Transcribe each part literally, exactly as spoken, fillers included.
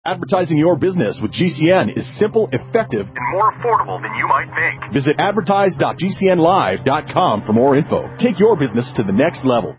Advertising your business with G C N is simple, effective, and more affordable than you might think. Visit advertise dot g c n live dot com for more info. Take your business to the next level.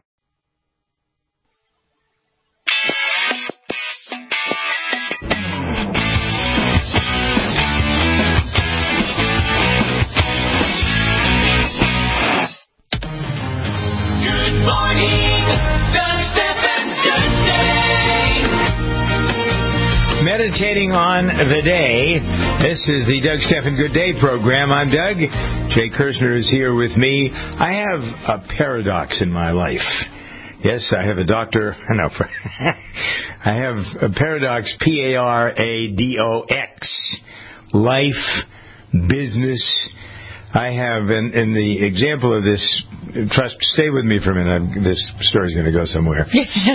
Good morning, Doug Stephan's Good Day. Meditating on the day. This is the Doug Stephan Good Day program. I'm Doug. Jay Kirshner is here with me. I have a paradox in my life. Yes, I have a doctor. No, I have a paradox. P A R A D O X. Life, business. I have, in, in the example of this, trust, stay with me for a minute. I'm, this story's going to go somewhere.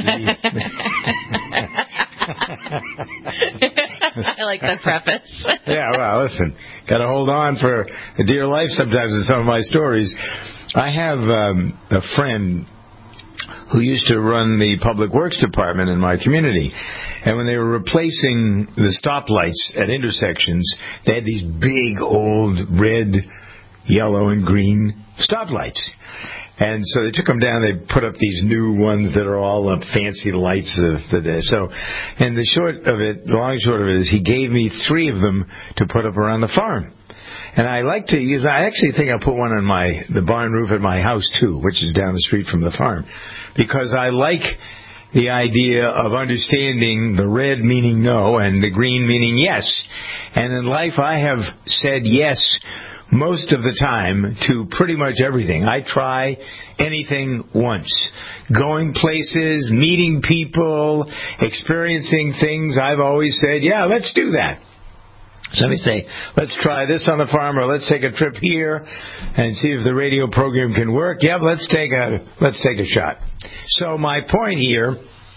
I like the preface. Yeah, well, listen, got to hold on for a dear life sometimes in some of my stories. I have um, a friend who used to run the public works department in my community. And when they were replacing the stoplights at intersections, they had these big old red, yellow, and green stoplights. And so they took them down. They put up these new ones that are all up fancy lights of the day. So, and the short of it, the long and short of it is, he gave me three of them to put up around the farm. And I like to use. I actually think I'll put one on my the barn roof at my house too, which is down the street from the farm, because I like the idea of understanding the red meaning no and the green meaning yes. And in life, I have said yes most of the time to pretty much everything. I try anything once. Going places, meeting people, experiencing things, I've always said, yeah, let's do that. Somebody say, let's try this on the farm, or let's take a trip here and see if the radio program can work. Yeah, let's take a let's take a shot. So my point here,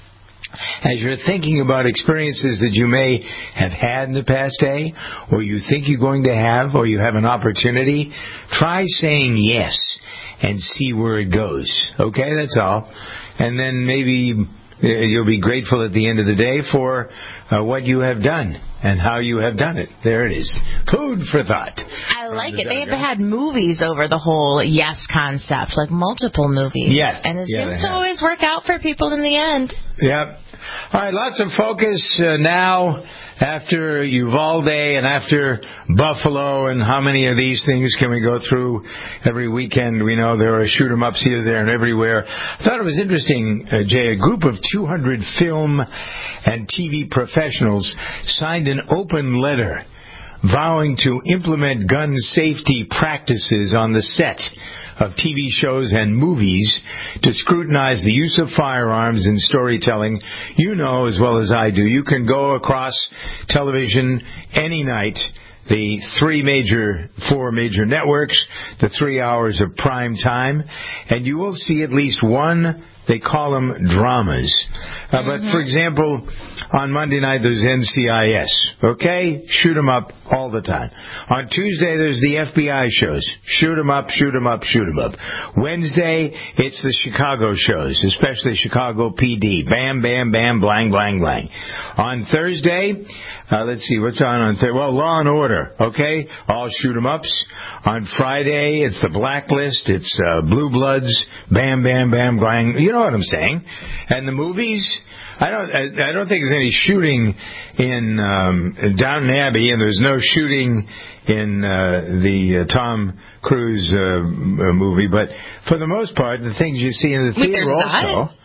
as you're thinking about experiences that you may have had in the past day, or you think you're going to have, or you have an opportunity, try saying yes and see where it goes. Okay, that's all. And then maybe you'll be grateful at the end of the day for uh, what you have done and how you have done it. There it is. Food for thought. I like it. They have had movies over the whole yes concept, like multiple movies. Yes. And it yeah, seems to always work out for people in the end. Yep. All right, lots of focus uh, now after Uvalde and after Buffalo, and how many of these things can we go through every weekend? We know there are shoot-em-ups here, there, and everywhere. I thought it was interesting, uh, Jay, a group of two hundred film and T V professionals signed an open letter vowing to implement gun safety practices on the set of T V shows and movies to scrutinize the use of firearms in storytelling. You know as well as I do, you can go across television any night, the three major, four major networks, the three hours of prime time, and you will see at least one, they call them dramas. Uh, but, mm-hmm. for example, on Monday night, there's N C I S. Okay? Shoot 'em up all the time. On Tuesday, there's the F B I shows. Shoot 'em up, shoot 'em up, shoot 'em up. Wednesday, it's the Chicago shows, especially Chicago P D. Bam, bam, bam, blang, blang, blang. On Thursday, uh, let's see, what's on on Thursday? Well, Law and Order. Okay? All shoot 'em ups. On Friday, it's the Blacklist. It's uh, Blue Bloods. Bam, bam, bam, blang. You know what I'm saying. And the movies, I don't I, I don't think there's any shooting in um, Downton Abbey, and there's no shooting in uh, the uh, Tom Cruise uh, movie. But for the most part, the things you see in the theater Wait, also, not?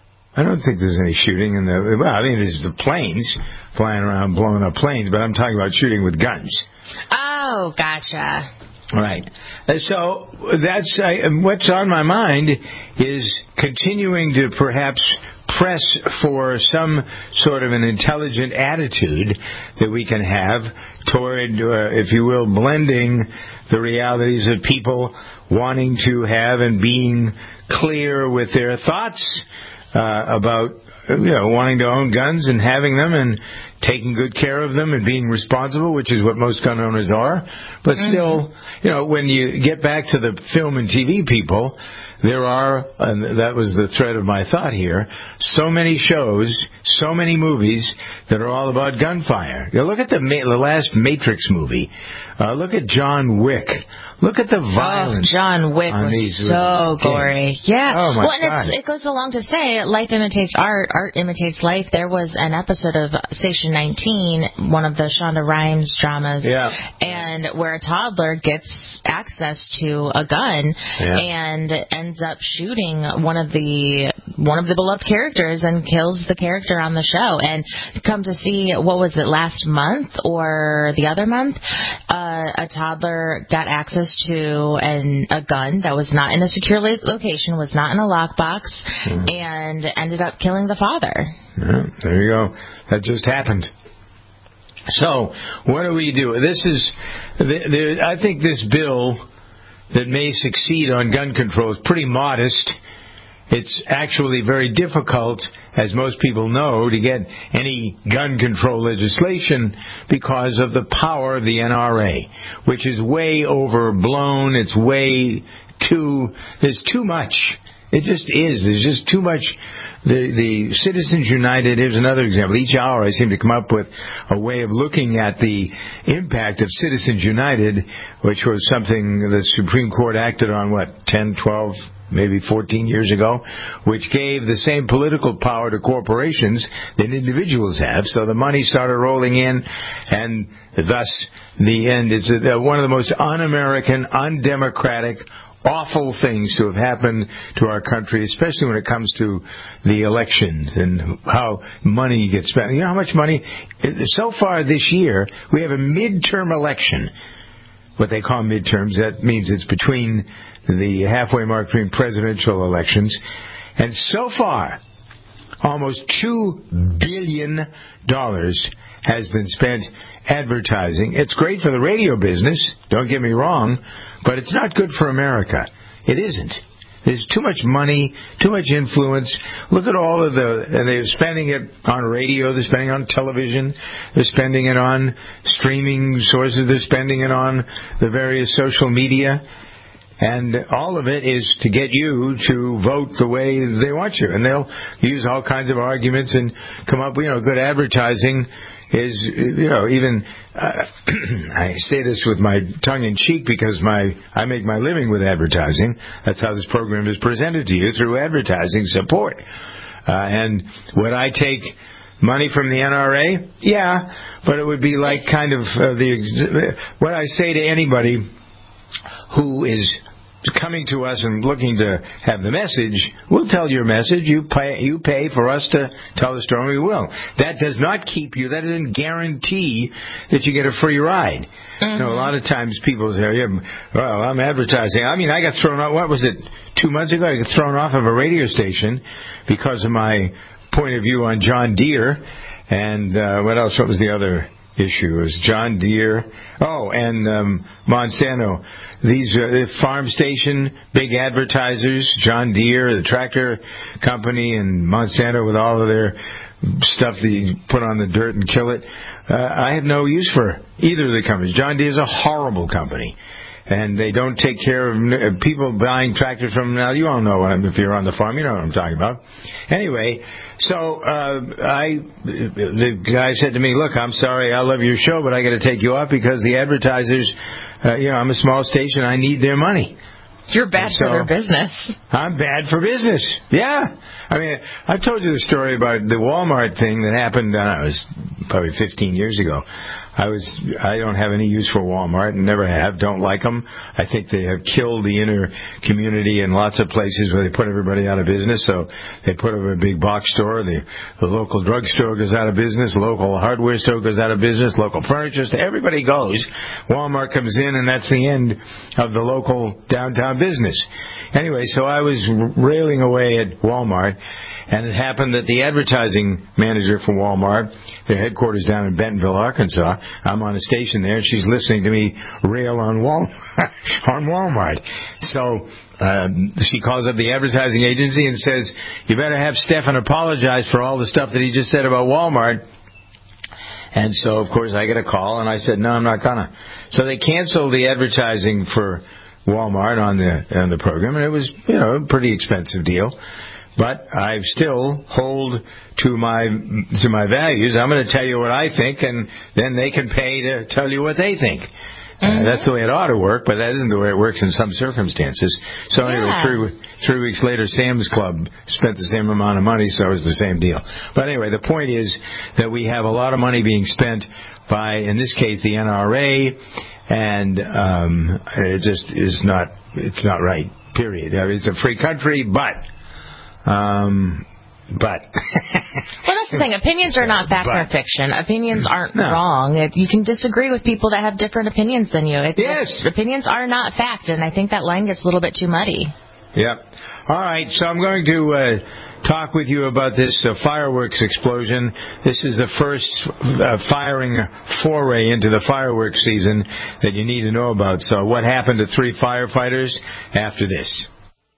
I don't think there's any shooting in the, well, I mean, there's the planes flying around, blowing up planes, but I'm talking about shooting with guns. Oh, gotcha. Right. So that's uh, what's on my mind is continuing to perhaps press for some sort of an intelligent attitude that we can have toward, uh, if you will, blending the realities of people wanting to have and being clear with their thoughts uh, about, you know, wanting to own guns and having them and taking good care of them and being responsible, which is what most gun owners are. But still, you know, when you get back to the film and T V people, there are, and that was the thread of my thought here, so many shows, so many movies that are all about gunfire. You look at the, the last Matrix movie. Uh, look at John Wick. Look at the violence. Oh, John Wick was these so gory. Yeah. Oh, my well, and it's, it goes along to say, life imitates art, art imitates life. There was an episode of Station nineteen, one of the Shonda Rhimes dramas, yeah. and where a toddler gets access to a gun yeah. and ends up shooting one of the one of the beloved characters and kills the character on the show. And come to see, what was it, last month or the other month? Uh, a toddler got access to an, a gun that was not in a secure location, was not in a lockbox, mm-hmm. and ended up killing the father. Yeah, there you go. That just happened. So, what do we do? This is, the, the, I think this bill that may succeed on gun control is pretty modest. It's actually very difficult, as most people know, to get any gun control legislation because of the power of the N R A, which is way overblown. It's way too, there's too much. It just is. There's just too much. The, the Citizens United, here's another example. Each hour I seem to come up with a way of looking at the impact of Citizens United, which was something the Supreme Court acted on, what, ten, twelve, maybe fourteen years ago, which gave the same political power to corporations that individuals have. So the money started rolling in, and thus the end is one of the most un-American, undemocratic, awful things to have happened to our country, especially when it comes to the elections and how money gets spent. You know how much money? So far this year, we have a midterm election. What they call midterms, that means it's between the halfway mark between presidential elections. And so far, almost two billion dollars has been spent advertising. It's great for the radio business, don't get me wrong, but it's not good for America. It isn't. There's too much money, too much influence. Look at all of the, and they're spending it on radio, they're spending it on television, they're spending it on streaming sources, they're spending it on the various social media. And all of it is to get you to vote the way they want you. And they'll use all kinds of arguments and come up with, you know, good advertising is, you know, even, uh, I say this with my tongue in cheek because my, I make my living with advertising. That's how this program is presented to you, through advertising support. Uh, and would I take money from the N R A? Yeah, but it would be like kind of uh, the, what I say to anybody who is coming to us and looking to have the message, we'll tell your message. You pay, you pay for us to tell the story, we will. That does not keep you, that doesn't guarantee that you get a free ride. Mm-hmm. You know, a lot of times people say, yeah, well, I'm advertising. I mean, I got thrown off, what was it, two months ago? I got thrown off of a radio station because of my point of view on John Deere. And uh, what else? What was the other issue? It was John Deere. Oh, and um, Monsanto. These uh, farm station, big advertisers, John Deere, the tractor company, and Monsanto with all of their stuff that you put on the dirt and kill it. Uh, I have no use for either of the companies. John Deere is a horrible company. And they don't take care of people buying tractors from them. Now, you all know what I'm, if you're on the farm, you know what I'm talking about. Anyway, so uh, I, the guy said to me, look, I'm sorry, I love your show, but I got to take you off because the advertisers, uh, you know, I'm a small station, I need their money. You're bad so, for their business. I'm bad for business. Yeah. I mean, I've told you the story about the Walmart thing that happened, uh, it was probably fifteen years ago. I was, I don't have any use for Walmart and never have, don't like them. I think they have killed the inner community in lots of places where they put everybody out of business. So they put up a big box store, the, the local drugstore goes out of business, local hardware store goes out of business, local furniture store, everybody goes. Walmart comes in and that's the end of the local downtown business. Anyway, so I was railing away at Walmart, and it happened that the advertising manager for Walmart, their headquarters down in Bentonville, Arkansas, I'm on a station there, and she's listening to me rail on Wal on Walmart. So um, she calls up the advertising agency and says, you better have Stefan apologize for all the stuff that he just said about Walmart. And so, of course, I get a call, and I said, no, I'm not gonna. So they canceled the advertising for Walmart on the on the program, and it was, you know, a pretty expensive deal. But I still hold to my to my values. I'm going to tell you what I think, and then they can pay to tell you what they think. Mm-hmm. Uh, that's the way it ought to work, but that isn't the way it works in some circumstances. So anyway, yeah. three, three weeks later, Sam's Club spent the same amount of money, so it was the same deal. But anyway, the point is that we have a lot of money being spent by, in this case, the N R A, and um, it just is not, it's not right, period. I mean, it's a free country, but... Um, but well, that's the thing. Opinions are not fact but, or fiction. Opinions aren't no. wrong. It, you can disagree with people that have different opinions than you. It, yes. It, opinions are not fact, and I think that line gets a little bit too muddy. Yep. All right, so I'm going to uh, talk with you about this uh, fireworks explosion. This is the first uh, firing foray into the fireworks season that you need to know about. So what happened to three firefighters after this?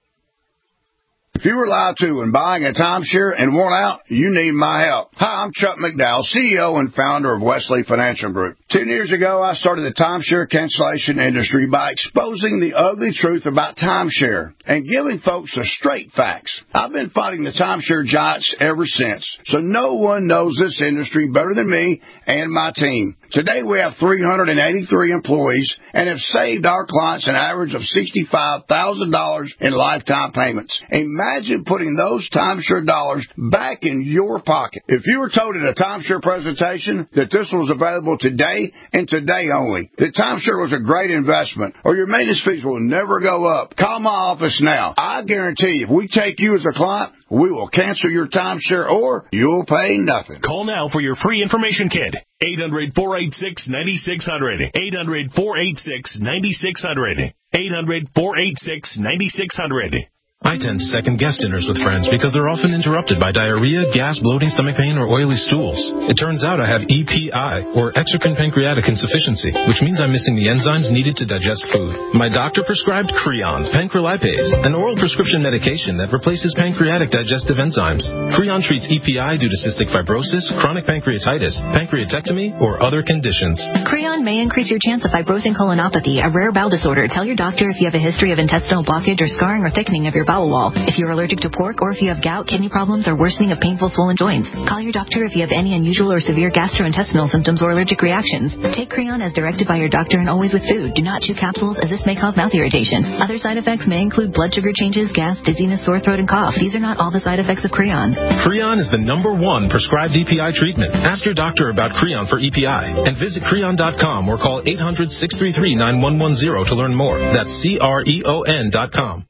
If you were lied to when buying a timeshare and want out, you need my help. Hi, I'm Chuck McDowell, C E O and founder of Wesley Financial Group. Ten years ago, I started the timeshare cancellation industry by exposing the ugly truth about timeshare and giving folks the straight facts. I've been fighting the timeshare giants ever since, so no one knows this industry better than me and my team. Today, we have three hundred eighty-three employees and have saved our clients an average of sixty-five thousand dollars in lifetime payments. Imagine putting those timeshare dollars back in your pocket. If you were told at a timeshare presentation that this was available today and today only, that timeshare was a great investment, or your maintenance fees will never go up, call my office now. I guarantee you, if we take you as a client, we will cancel your timeshare or you'll pay nothing. Call now for your free information kit. eight hundred, four eight six, nine six zero zero. eight hundred, four eight six, nine six zero zero. eight hundred, four eight six, nine six zero zero. I tend to second-guess dinners with friends because they're often interrupted by diarrhea, gas, bloating, stomach pain, or oily stools. It turns out I have E P I, or exocrine pancreatic insufficiency, which means I'm missing the enzymes needed to digest food. My doctor prescribed Creon, pancrelipase, an oral prescription medication that replaces pancreatic digestive enzymes. Creon treats E P I due to cystic fibrosis, chronic pancreatitis, pancreatectomy, or other conditions. Creon may increase your chance of fibrosing colonopathy, a rare bowel disorder. Tell your doctor if you have a history of intestinal blockage or scarring or thickening of your bowel wall. If you're allergic to pork, or if you have gout, kidney problems, or worsening of painful swollen joints. Call your doctor if you have any unusual or severe gastrointestinal symptoms or allergic reactions. Take Creon as directed by your doctor and always with food. Do not chew capsules, as this may cause mouth irritation. Other side effects may include blood sugar changes, gas, dizziness, sore throat, and cough. These are not all the side effects of Creon. Creon is the number one prescribed E P I treatment. Ask your doctor about Creon for E P I and visit creon dot com or call eight hundred, six three three, nine one one zero to learn more. That's C R E O N dot com.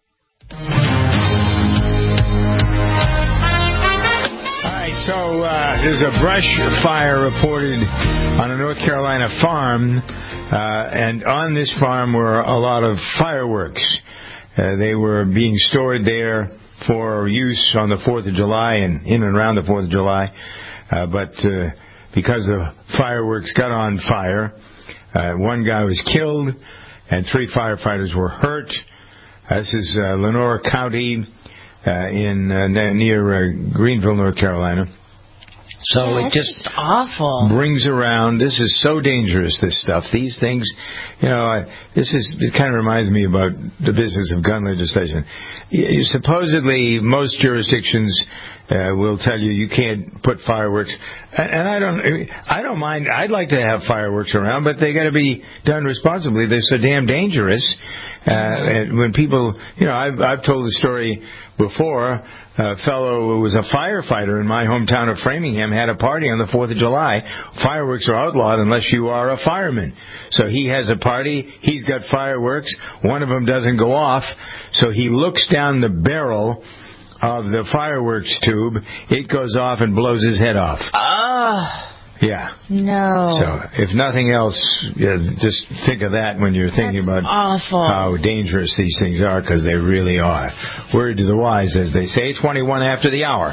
So uh, there's a brush fire reported on a North Carolina farm, uh, and on this farm were a lot of fireworks. Uh, they were being stored there for use on the fourth of July and in and around the fourth of July, uh, but uh, because the fireworks got on fire, uh, one guy was killed and three firefighters were hurt. Uh, this is uh, Lenoir County. Uh, in uh, near uh, Greenville, North Carolina. So yeah, it just, just awful. brings around. This is so dangerous. This stuff. These things, you know. Uh, this is. It kind of reminds me about the business of gun legislation. You, supposedly, most jurisdictions uh, will tell you you can't put fireworks. And, and I don't. I don't mind. I'd like to have fireworks around, but they got to be done responsibly. They're so damn dangerous. Uh, and when people, you know, I've, I've told the story before. A fellow who was a firefighter in my hometown of Framingham had a party on the fourth of July. Fireworks are outlawed unless you are a fireman. So he has a party. He's got fireworks. One of them doesn't go off. So he looks down the barrel of the fireworks tube. It goes off and blows his head off. Ah. Yeah. No. So, if nothing else, yeah, just think of that when you're thinking That's about awful. how dangerous these things are, because they really are. Word to the wise, as they say, twenty-one after the hour.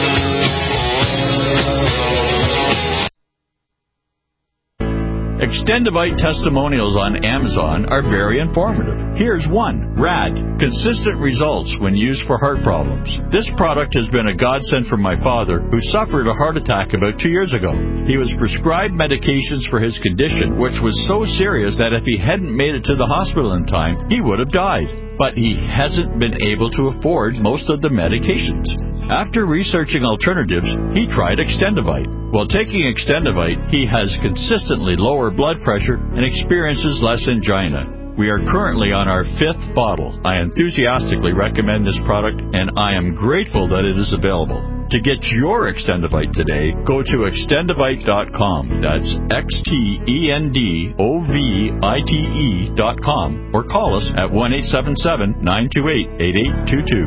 Extend Extendivite testimonials on Amazon are very informative. Here's one. Rad. Consistent results when used for heart problems. This product has been a godsend for my father, who suffered a heart attack about two years ago. He was prescribed medications for his condition, which was so serious that if he hadn't made it to the hospital in time, he would have died. But he hasn't been able to afford most of the medications. After researching alternatives, he tried Extendivite. While taking Extendivite, he has consistently lower blood pressure and experiences less angina. We are currently on our fifth bottle. I enthusiastically recommend this product, and I am grateful that it is available. To get your Extendivite today, go to extendivite dot com. That's X T E N D O V I T E dot com. Or call us at one eight seven seven, nine two eight, eight eight two two.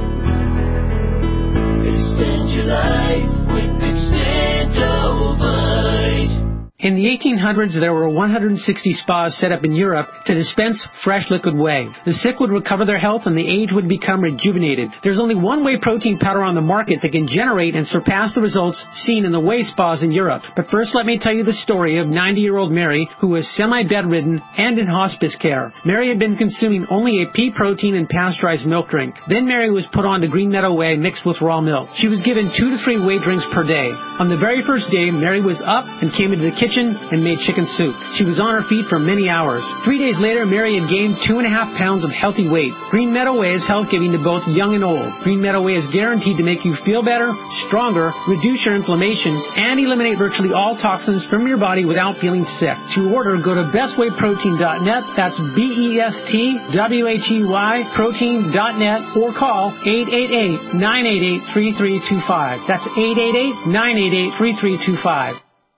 Extend your life with Extendivite. In the eighteen hundreds, there were one hundred sixty spas set up in Europe to dispense fresh liquid whey. The sick would recover their health and the aged would become rejuvenated. There's only one whey protein powder on the market that can generate and surpass the results seen in the whey spas in Europe. But first, let me tell you the story of ninety-year-old Mary, who was semi-bedridden and in hospice care. Mary had been consuming only a pea protein and pasteurized milk drink. Then Mary was put on to Green Meadow Whey mixed with raw milk. She was given two to three whey drinks per day. On the very first day, Mary was up and came into the kitchen and made chicken soup. She was on her feet for many hours. Three days later, Mary had gained two and a half pounds of healthy weight. Green Meadow Whey is health-giving to both young and old. Green Meadow Whey is guaranteed to make you feel better, stronger, reduce your inflammation, and eliminate virtually all toxins from your body without feeling sick. To order, go to best whey protein dot net. That's B E S T W H E Y protein dot net, or call eight eight eight, nine eight eight, three three two five. That's eight eight eight, nine eight eight, three three two five.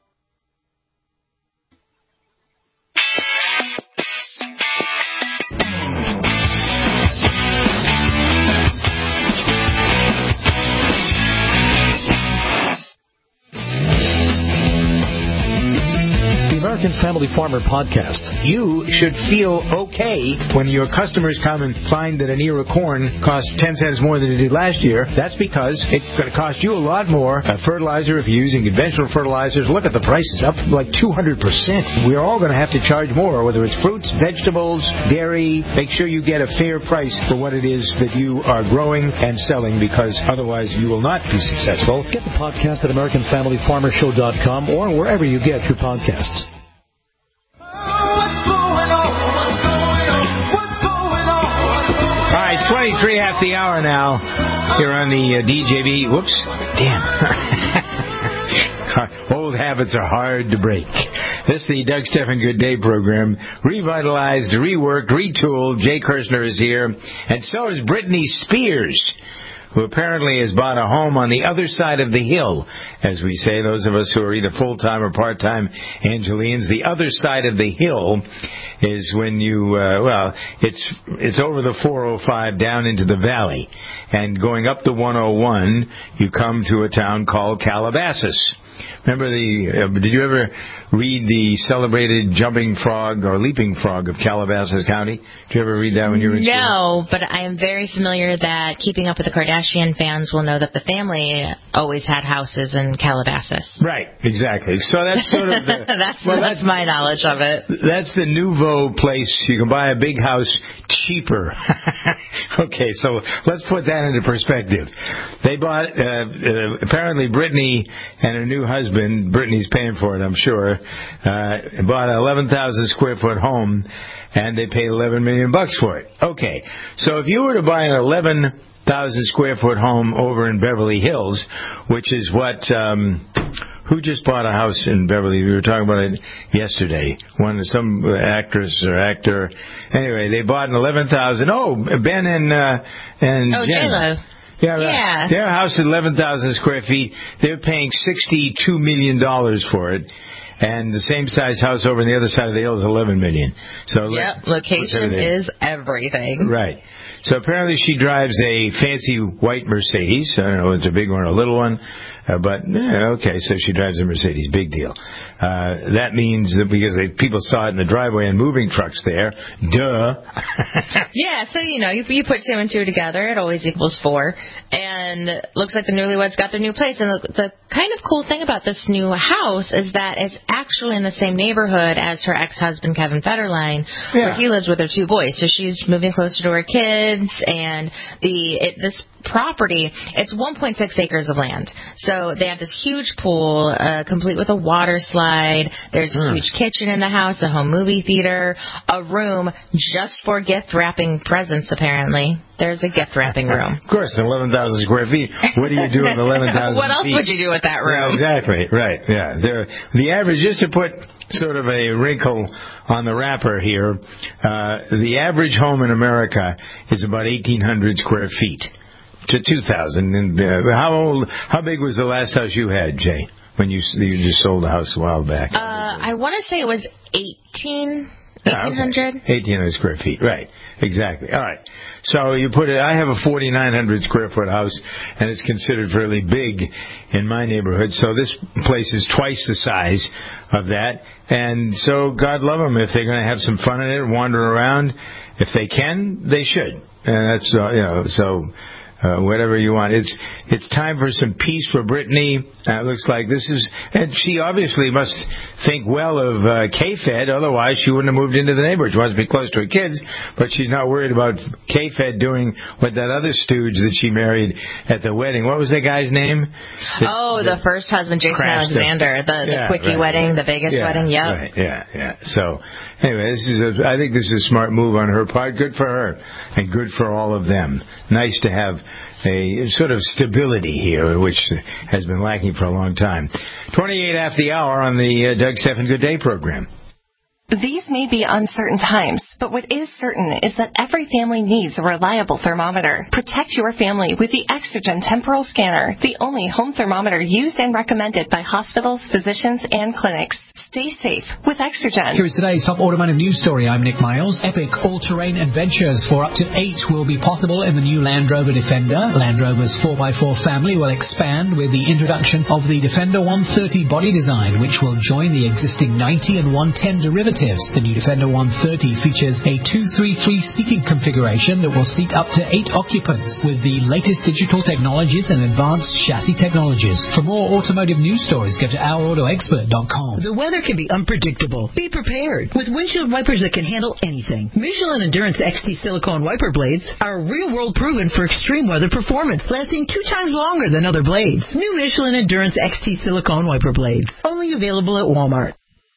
American Family Farmer Podcast. You should feel okay when your customers come and find that an ear of corn costs ten cents more than it did last year. That's because it's going to cost you a lot more. A fertilizer, if you're using conventional fertilizers, look at the prices, up like two hundred percent. We're all going to have to charge more, whether it's fruits, vegetables, dairy. Make sure you get a fair price for what it is that you are growing and selling, because otherwise you will not be successful. Get the podcast at American Family Farmer Show dot com or wherever you get your podcasts. All right, it's twenty-three after the hour now here on the uh, D J B. Whoops. Damn. Old habits are hard to break. This is the Doug Stephan Good Day program. Revitalized, reworked, retooled. Jay Kirshner is here. And so is Britney Spears, who apparently has bought a home on the other side of the hill, as we say, those of us who are either full-time or part-time Angelians. The other side of the hill is when you, uh, well, it's it's over the four oh five down into the valley. And going up the one oh one, you come to a town called Calabasas. Remember the, uh, did you ever read the celebrated jumping frog or leaping frog of Calabasas County? Did you ever read that when you were in school? No, but I am very familiar that Keeping Up with the Kardashian fans will know that the family always had houses in Calabasas. Right, exactly. So that's sort of the... that's, well, that's, that's my knowledge of it. That's the nouveau place. You can buy a big house cheaper. Okay, so let's put that into perspective. They bought, uh, uh, apparently Brittany and her new husband, Brittany's paying for it, I'm sure, uh, bought an eleven thousand square foot home, and they paid eleven million bucks for it. Okay, so if you were to buy an eleven thousand square foot home over in Beverly Hills, which is what, um, who just bought a house in Beverly? We were talking about it yesterday. One, some actress or actor. Anyway, they bought an eleven thousand. Oh, Ben and uh, and oh, Jen. J-Lo. Yeah, yeah. Their house is eleven thousand square feet. They're paying sixty-two million dollars for it. And the same size house over on the other side of the hill is eleven million dollars. So yep, location is everything. Right. So apparently she drives a fancy white Mercedes. I don't know if it's a big one or a little one. Uh, but, eh, okay, so she drives a Mercedes. Big deal. Uh, that means that because they, people saw it in the driveway and moving trucks there, duh. Yeah, so, you know, you, you put two and two together, it always equals four. And it looks like the newlyweds got their new place. And the, the kind of cool thing about this new house is that it's actually in the same neighborhood as her ex-husband, Kevin Federline, yeah. where he lives with her two boys. So she's moving closer to her kids. And the it, this property, it's one point six acres of land. So they have this huge pool, uh, complete with a water slide. There's a hmm. huge kitchen in the house, a home movie theater, a room just for gift wrapping presents, apparently. There's a gift wrapping room. Of course, eleven thousand square feet. What do you do with eleven thousand What else feet? would you do with that room? Yeah, exactly, right, yeah. There, the average, just to put sort of a wrinkle on the wrapper here, uh, the average home in America is about eighteen hundred square feet to two thousand. And uh, how old, how big was the last house you had, Jay, when you, you just sold a house a while back? Uh, I want to say it was eighteen. eighteen hundred? Ah, okay. eighteen hundred square feet, right. Exactly. All right. So you put it, I have a forty-nine hundred square foot house, and it's considered fairly big in my neighborhood. So this place is twice the size of that. And so God love them. If they're going to have some fun in it, wander around, if they can, they should. And that's, uh, you know, so... Uh, whatever you want. It's it's time for some peace for Brittany. Uh, it looks like this is... And she obviously must think well of uh, K-Fed. Otherwise, she wouldn't have moved into the neighborhood. She wants to be close to her kids, but she's not worried about K-Fed doing what that other stooge that she married at the wedding. What was that guy's name? The, oh, the, the first husband, Jason Alexander. The, the yeah, quickie right. wedding, the Vegas yeah, wedding. Yep. Right, yeah, yeah. So, anyway, this is a, I think this is a smart move on her part. Good for her, and good for all of them. Nice to have a sort of stability here, which has been lacking for a long time. twenty-eight after the hour on the uh, Doug Stephan Good Day program. These may be uncertain times, but what is certain is that every family needs a reliable thermometer. Protect your family with the Exergen Temporal Scanner, the only home thermometer used and recommended by hospitals, physicians, and clinics. Stay safe with Exergen. Here is today's top automotive news story. I'm Nick Miles. Epic all-terrain adventures for up to eight will be possible in the new Land Rover Defender. Land Rover's four by four family will expand with the introduction of the Defender one thirty body design, which will join the existing ninety and one ten derivatives. The new Defender one thirty features a two three three seating configuration that will seat up to eight occupants with the latest digital technologies and advanced chassis technologies. For more automotive news stories, go to our auto expert dot com. The weather can be unpredictable. Be prepared with windshield wipers that can handle anything. Michelin Endurance X T silicone wiper blades are real-world proven for extreme weather performance, lasting two times longer than other blades. New Michelin Endurance X T silicone wiper blades, only available at Walmart.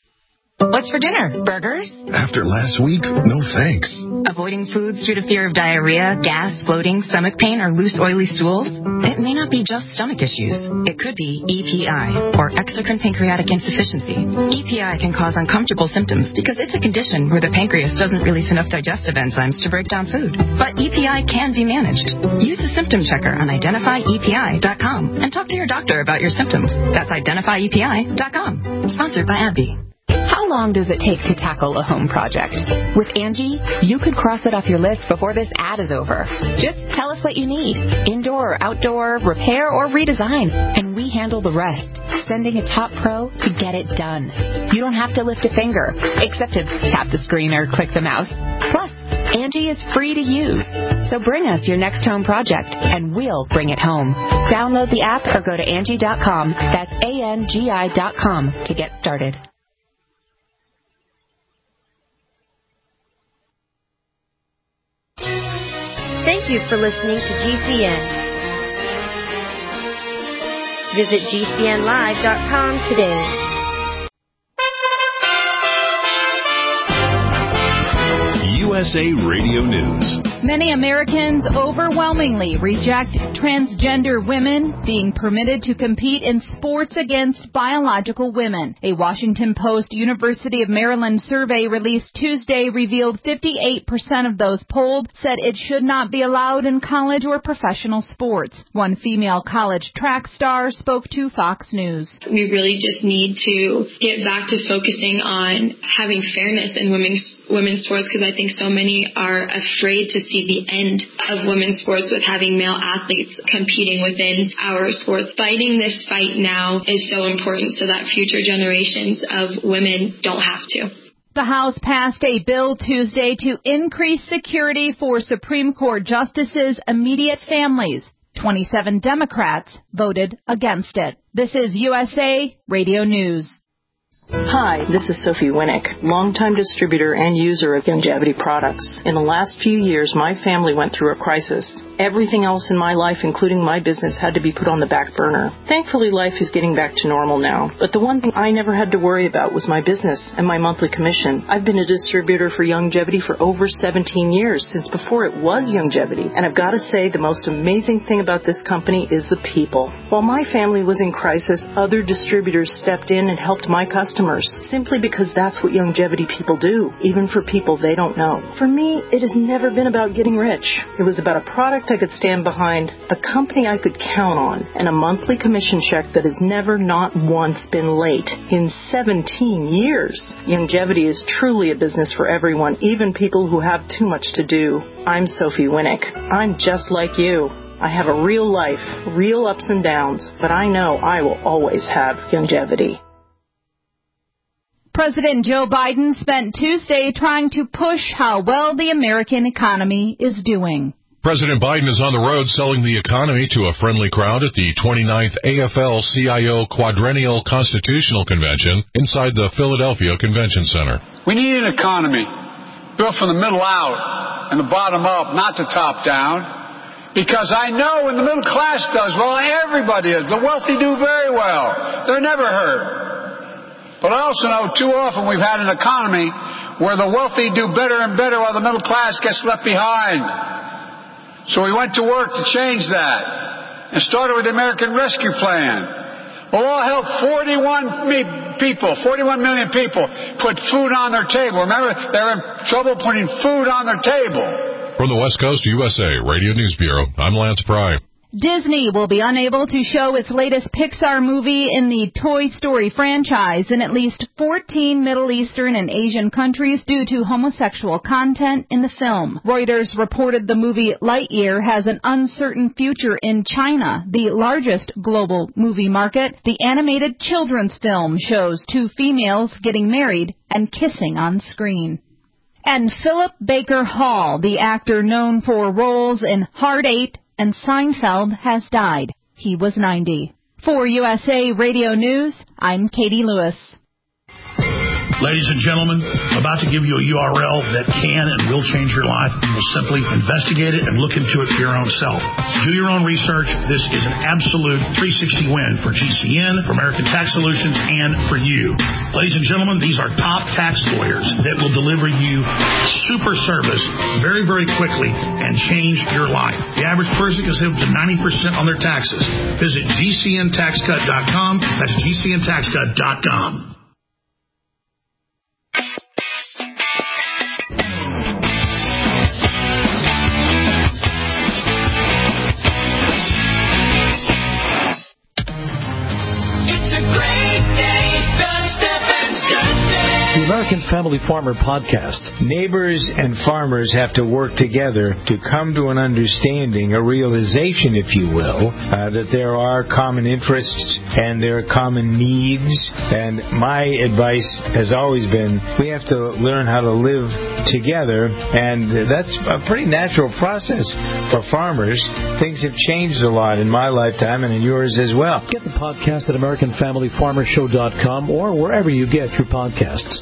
What's for dinner? Burgers? After last week, no thanks. Avoiding foods due to fear of diarrhea, gas, bloating, stomach pain, or loose, oily stools? It may not be just stomach issues. It could be E P I, or exocrine pancreatic insufficiency. E P I can cause uncomfortable symptoms because it's a condition where the pancreas doesn't release enough digestive enzymes to break down food. But E P I can be managed. Use the symptom checker on identify E P I dot com and talk to your doctor about your symptoms. That's identify E P I dot com. Sponsored by AbbVie. How long does it take to tackle a home project? With Angie, you could cross it off your list before this ad is over. Just tell us what you need. Indoor or outdoor, repair or redesign. And we handle the rest, sending a top pro to get it done. You don't have to lift a finger, except to tap the screen or click the mouse. Plus, Angie is free to use. So bring us your next home project, and we'll bring it home. Download the app or go to Angie dot com. That's A N G I dot com to get started. Thank you for listening to G C N. Visit G C N live dot com today. U S A Radio News. Many Americans overwhelmingly reject transgender women being permitted to compete in sports against biological women. A Washington Post University of Maryland survey released Tuesday revealed fifty-eight percent of those polled said it should not be allowed in college or professional sports. One female college track star spoke to Fox News. We really just need to get back to focusing on having fairness in women's women's sports because I think so so many are afraid to see the end of women's sports with having male athletes competing within our sports. Fighting this fight now is so important so that future generations of women don't have to. The House passed a bill Tuesday to increase security for Supreme Court justices' immediate families. twenty-seven Democrats voted against it. This is U S A Radio News. Hi, this is Sophie Winnick, longtime distributor and user of Youngevity products. In the last few years, my family went through a crisis. Everything else in my life, including my business, had to be put on the back burner. Thankfully, life is getting back to normal now. But the one thing I never had to worry about was my business and my monthly commission. I've been a distributor for Youngevity for over seventeen years, since before it was Youngevity. And I've got to say, the most amazing thing about this company is the people. While my family was in crisis, other distributors stepped in and helped my customers, simply because that's what Youngevity people do, even for people they don't know. For me, it has never been about getting rich. It was about a product I could stand behind, a company I could count on, and a monthly commission check that has never not once been late in seventeen years. Youngevity is truly a business for everyone, even people who have too much to do. I'm Sophie Winnick. I'm just like you. I have a real life, real ups and downs, but I know I will always have Youngevity. President Joe Biden spent Tuesday trying to push how well the American economy is doing. President Biden is on the road selling the economy to a friendly crowd at the twenty-ninth A F L C I O Quadrennial Constitutional Convention inside the Philadelphia Convention Center. We need an economy built from the middle out and the bottom up, not the top down. Because I know when the middle class does well, everybody is. The wealthy do very well. They're never hurt. But I also know too often we've had an economy where the wealthy do better and better while the middle class gets left behind. So we went to work to change that and started with the American Rescue Plan. Well, all helped forty-one people, forty-one million people put food on their table. Remember, they're in trouble putting food on their table. From the West Coast U S A Radio News Bureau, I'm Lance Pry. Disney will be unable to show its latest Pixar movie in the Toy Story franchise in at least fourteen Middle Eastern and Asian countries due to homosexual content in the film. Reuters reported the movie Lightyear has an uncertain future in China, the largest global movie market. The animated children's film shows two females getting married and kissing on screen. And Philip Baker Hall, the actor known for roles in Hard Eight and Seinfeld, has died. He was ninety. For U S A Radio News, I'm Katie Lewis. Ladies and gentlemen, I'm about to give you a U R L that can and will change your life. You will simply investigate it and look into it for your own self. Do your own research. This is an absolute three sixty win for G C N, for American Tax Solutions, and for you. Ladies and gentlemen, these are top tax lawyers that will deliver you super service very, very quickly and change your life. The average person can save up to ninety percent on their taxes. Visit G C N tax cut dot com. That's G C N tax cut dot com. American Family Farmer Podcast. Neighbors and farmers have to work together to come to an understanding, a realization, if you will, uh, that there are common interests and there are common needs. And my advice has always been we have to learn how to live together, and that's a pretty natural process for farmers. Things have changed a lot in my lifetime and in yours as well. Get the podcast at American Family Farmer Show dot com or wherever you get your podcasts.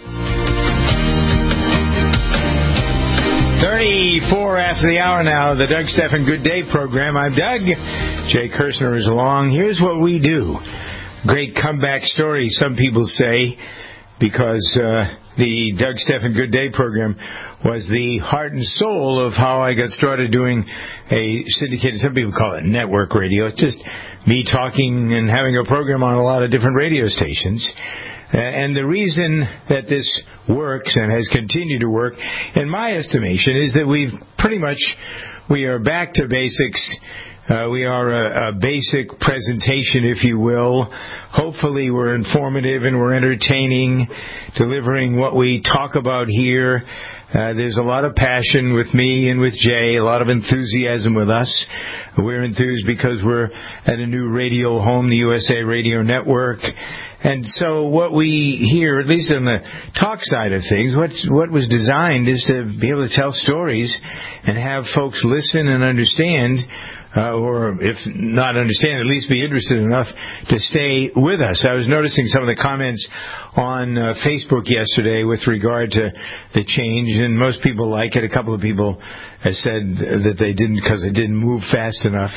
thirty-four after the hour now, the Doug Stephan Good Day program. I'm Doug. Jay Kirshner is along. Here's what we do. Great comeback story, some people say, because uh, the Doug Stephan Good Day program was the heart and soul of how I got started doing a syndicated, some people call it network radio. It's just me talking and having a program on a lot of different radio stations. And the reason that this works and has continued to work, in my estimation, is that we've pretty much, we are back to basics Uh, we are a, a basic presentation, if you will. Hopefully we're informative and we're entertaining, delivering what we talk about here. Uh, there's a lot of passion with me and with Jay, a lot of enthusiasm with us. We're enthused because we're at a new radio home, the U S A Radio Network. And so what we hear, at least on the talk side of things, what's, what was designed is to be able to tell stories and have folks listen and understand, uh, or if not understand, at least be interested enough to stay with us. I was noticing some of the comments on uh, Facebook yesterday with regard to the change, and most people like it. A couple of people have said that they didn't because it didn't move fast enough.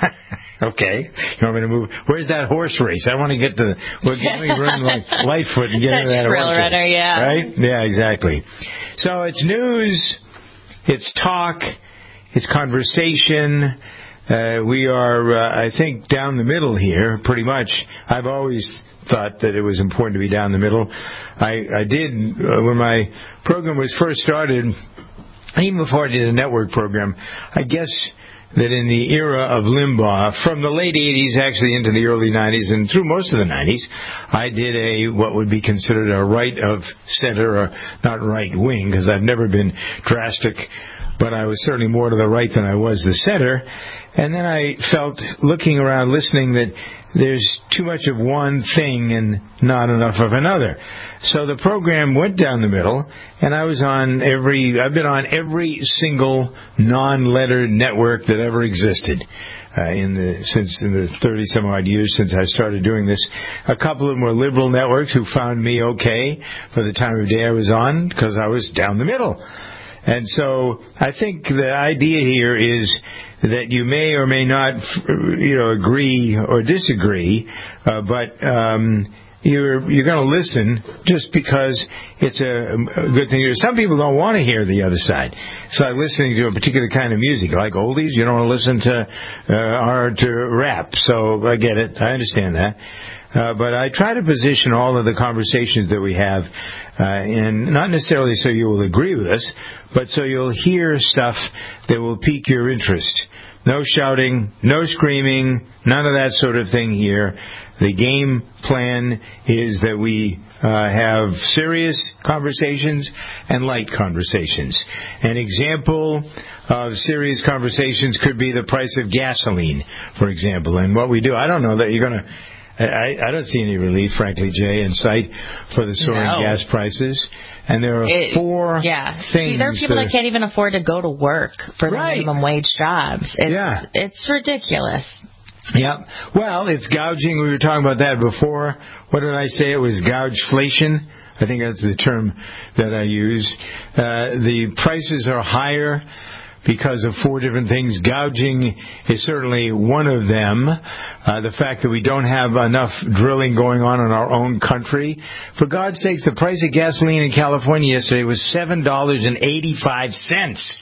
Okay, you want me to move? Where's that horse race? I want to get to. Well, let me run like Lightfoot and get into that trail horse runner, race, yeah. right? Yeah, exactly. So it's news, it's talk, it's conversation. Uh, we are, uh, I think, down the middle here, pretty much. I've always thought that it was important to be down the middle. I, I did uh, when my program was first started, even before I did a network program. I guess that in the era of Limbaugh, from the late eighties actually into the early nineties and through most of the nineties, I did a what would be considered a right of center, or not right wing, because I've never been drastic, but I was certainly more to the right than I was the center. And then I felt, looking around, listening, that there's too much of one thing and not enough of another. So the program went down the middle, and I was on every, I've been on every single non-lettered network that ever existed. Uh, in the, since in the thirty some odd years since I started doing this. A couple of them were liberal networks who found me okay for the time of day I was on, because I was down the middle. And so I think the idea here is that you may or may not, you know, agree or disagree, uh, but um, you're you're going to listen just because it's a, a good thing. Some people don't want to hear the other side. It's like listening to a particular kind of music, like oldies. You don't want to listen to uh, or to rap. So I get it. I understand that. Uh, but I try to position all of the conversations that we have, uh, and not necessarily so you will agree with us, but so you'll hear stuff that will pique your interest. No shouting, no screaming, none of that sort of thing here. The game plan is that we uh, have serious conversations and light conversations. An example of serious conversations could be the price of gasoline, for example. And what we do, I don't know that you're going to... I, I don't see any relief, frankly, Jay, in sight for the soaring no. gas prices. And there are it, four yeah. things. See, there are people that, that can't even afford to go to work for right. the minimum wage jobs. It's, yeah. it's ridiculous. Yeah. Well, it's gouging. We were talking about that before. What did I say? It was gougeflation. I think that's the term that I use. Uh, the prices are higher because of four different things. Gouging is certainly one of them. Uh, the fact that we don't have enough drilling going on in our own country. For God's sakes, the price of gasoline in California yesterday was seven dollars and eighty-five cents.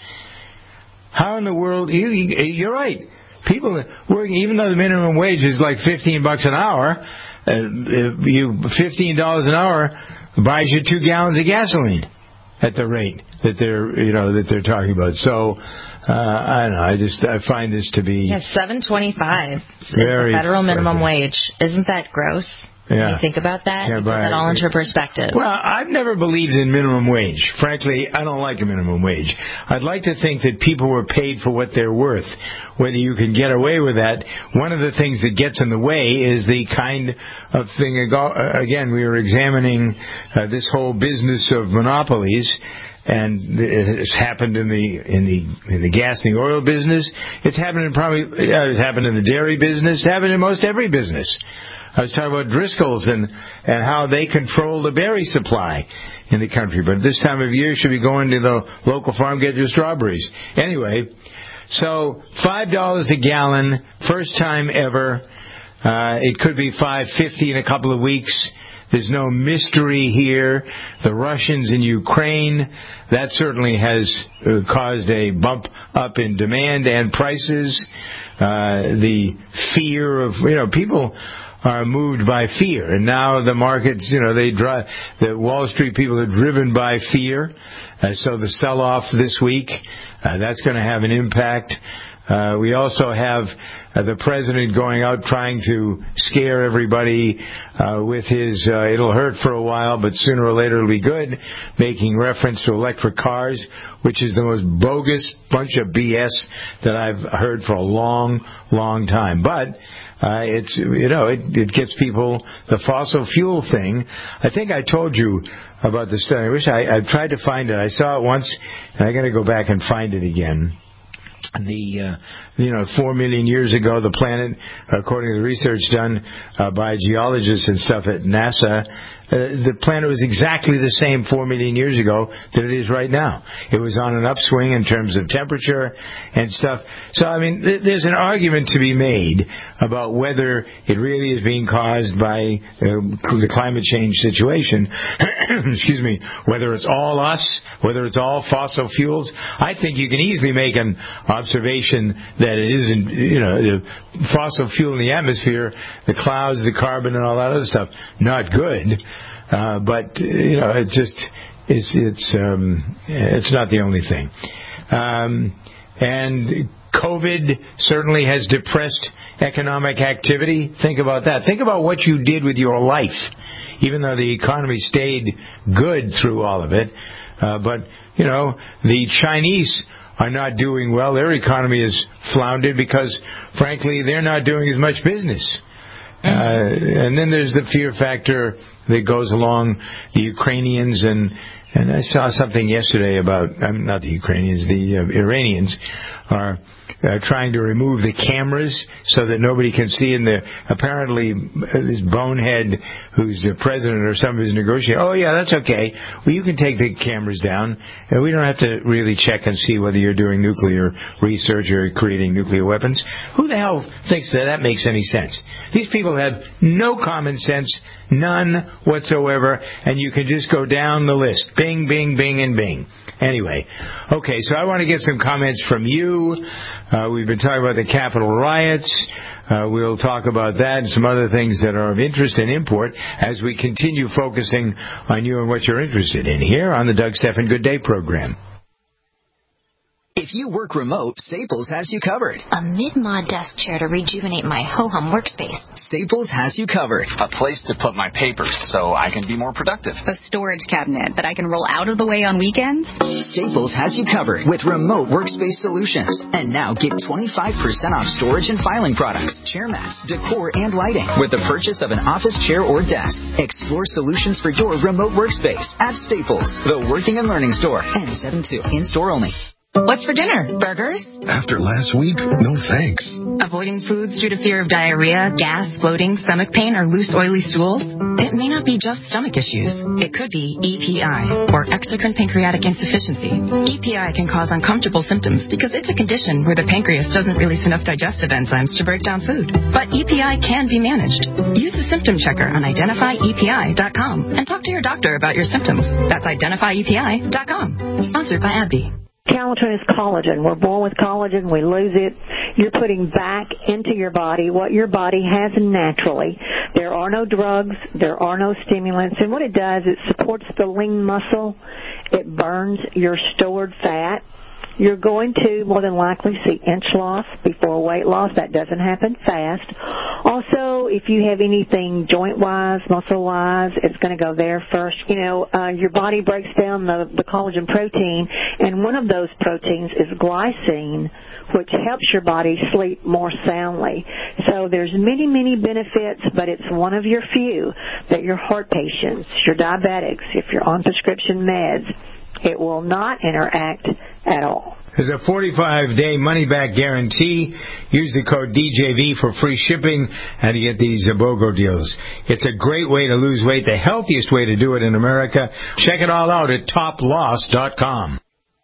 How in the world? You, you're right. People working, even though the minimum wage is like fifteen bucks an hour, uh, you fifteen dollars an hour buys you two gallons of gasoline at the rate that they're, you know, that they're talking about. So, uh, I don't know. I just I find this to be yeah, seven twenty-five. Very the federal minimum frustrating. wage. Isn't that gross? Yeah. When you think about that, Yeah, you put that all into perspective. Well, I've never believed in minimum wage. Frankly, I don't like a minimum wage. I'd like to think that people were paid for what they're worth. Whether you can get away with that, one of the things that gets in the way is the kind of thing, again, we were examining uh, this whole business of monopolies. And it's happened in the in the in the gas and the oil business. It's happened in probably uh, it's happened in the dairy business. It's happened in most every business. I was talking about Driscoll's and, and how they control the berry supply in the country. But this time of year, you should be going to the local farm, get your strawberries. Anyway, so five dollars a gallon, first time ever. Uh, it could be five fifty in a couple of weeks. There's no mystery here. The Russians in Ukraine, that certainly has uh, caused a bump up in demand and prices. Uh, the fear of, you know, people are moved by fear. And now the markets, you know, they drive, the Wall Street people are driven by fear. Uh, so the sell-off this week, uh, that's going to have an impact. Uh, we also have uh, the president going out trying to scare everybody uh, with his, uh, it'll hurt for a while, but sooner or later it'll be good, making reference to electric cars, which is the most bogus bunch of B S that I've heard for a long, long time. But uh, it's, you know, it, it gets people, the fossil fuel thing. I think I told you about the study. I wish I, I tried to find it. I saw it once, and I got to go back and find it again. The, uh, you know, four million years ago, the planet, according to the research done uh, by geologists and stuff at NASA, uh, the planet was exactly the same four million years ago that it is right now. It was on an upswing in terms of temperature and stuff. So, I mean, th- there's an argument to be made about whether it really is being caused by uh, the climate change situation. Excuse me. Whether it's all us, whether it's all fossil fuels. I think you can easily make an observation that it isn't, you know, the fossil fuel in the atmosphere, the clouds, the carbon, and all that other stuff, not good. Uh, but, you know, it just, it's, it's, um, it's not the only thing. Um, and COVID certainly has depressed economic activity. Think about that. Think about what you did with your life, even though the economy stayed good through all of it. Uh, but, you know, the Chinese are not doing well. Their economy is floundered because, frankly, they're not doing as much business. Uh, and then there's the fear factor that goes along the Ukrainians, and and I saw something yesterday about, um, not the Ukrainians, the uh, Iranians are uh, trying to remove the cameras so that nobody can see. And the, apparently uh, this bonehead who's the president or somebody who's negotiating, oh yeah, that's okay. Well, you can take the cameras down, and we don't have to really check and see whether you're doing nuclear research or creating nuclear weapons. Who the hell thinks that that makes any sense? These people have no common sense, none whatsoever, and you can just go down the list. Bing, bing, bing, and bing. Anyway, okay, so I want to get some comments from you. Uh, we've been talking about the Capitol riots. Uh, we'll talk about that and some other things that are of interest and import as we continue focusing on you and what you're interested in here on the Doug Stephan Good Day program. If you work remote, Staples has you covered. A mid-mod desk chair to rejuvenate my ho-hum workspace. Staples has you covered. A place to put my papers so I can be more productive. A storage cabinet that I can roll out of the way on weekends. Staples has you covered with remote workspace solutions. And now get twenty-five percent off storage and filing products, chair mats, decor, and lighting with the purchase of an office chair or desk. Explore solutions for your remote workspace at Staples, the working and learning store. N seventy-two, in-store only. What's for dinner? Burgers? After last week, no thanks. Avoiding foods due to fear of diarrhea, gas, bloating, stomach pain, or loose, oily stools? It may not be just stomach issues. It could be E P I, or exocrine pancreatic insufficiency. E P I can cause uncomfortable symptoms because it's a condition where the pancreas doesn't release enough digestive enzymes to break down food. But E P I can be managed. Use the symptom checker on identify E P I dot com and talk to your doctor about your symptoms. That's identify E P I dot com. Sponsored by AbbVie. Calatin is collagen. We're born with collagen. We lose it. You're putting back into your body what your body has naturally. There are no drugs. There are no stimulants. And what it does, it supports the lean muscle. It burns your stored fat. You're going to more than likely see inch loss before weight loss. That doesn't happen fast. Also, if you have anything joint-wise, muscle-wise, it's going to go there first. You know, uh, your body breaks down the, the collagen protein, and one of those proteins is glycine, which helps your body sleep more soundly. So there's many, many benefits, but it's one of your few that your heart patients, your diabetics, if you're on prescription meds, it will not interact at all. There's a forty-five day money-back guarantee. Use the code D J V for free shipping and to get these BOGO deals. It's a great way to lose weight, the healthiest way to do it in America. Check it all out at top loss dot com.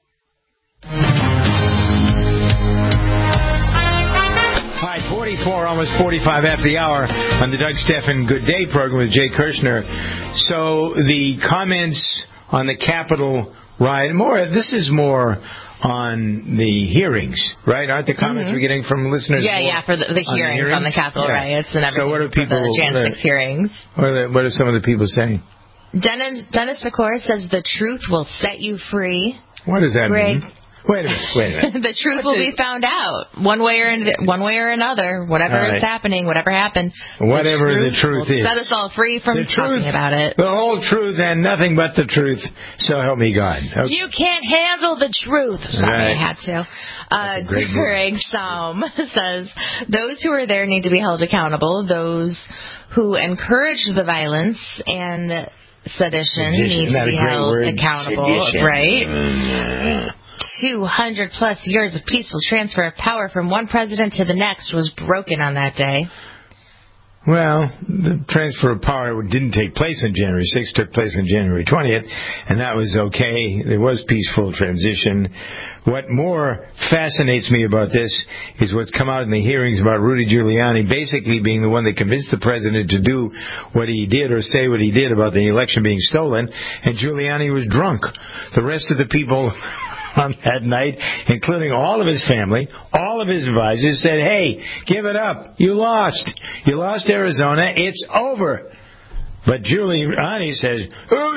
Hi, forty-four, almost forty-five after the hour on the Doug Stephan Good Day program with Jay Kirshner. So the comments on the Capitol riot, more, this is more on the hearings, right? Aren't the comments mm-hmm. we're getting from listeners? Yeah, yeah, for the, the, on hearings, the hearings on the Capitol yeah. riots and everything. So what are people? For the Jan six hearings. What are, the, what are some of the people saying? Dennis Dennis DeCore says the truth will set you free. What does that Greg, mean? Wait a minute, wait a minute. The truth will be found out one way or one way or another. Whatever All right. is happening, whatever happened. Whatever the the truth, will is. Set us all free from the talking truth, about it. The whole truth and nothing but the truth. So help me God. Okay. You can't handle the truth. Sorry, Right. I had to. Uh, Greg Saum says, those who are there need to be held accountable. Those who encourage the violence and sedition, Sedition. need Isn't to that be a great held word? accountable. Sedition. Right? two hundred plus years of peaceful transfer of power from one president to the next was broken on that day. Well, the transfer of power didn't take place on January sixth, took place on January twentieth, and that was okay. There was peaceful transition. What more fascinates me about this is what's come out in the hearings about Rudy Giuliani basically being the one that convinced the president to do what he did or say what he did about the election being stolen, and Giuliani was drunk. The rest of the people on that night, including all of his family, all of his advisors, said, hey, give it up. You lost. You lost Arizona. It's over. But Giuliani says,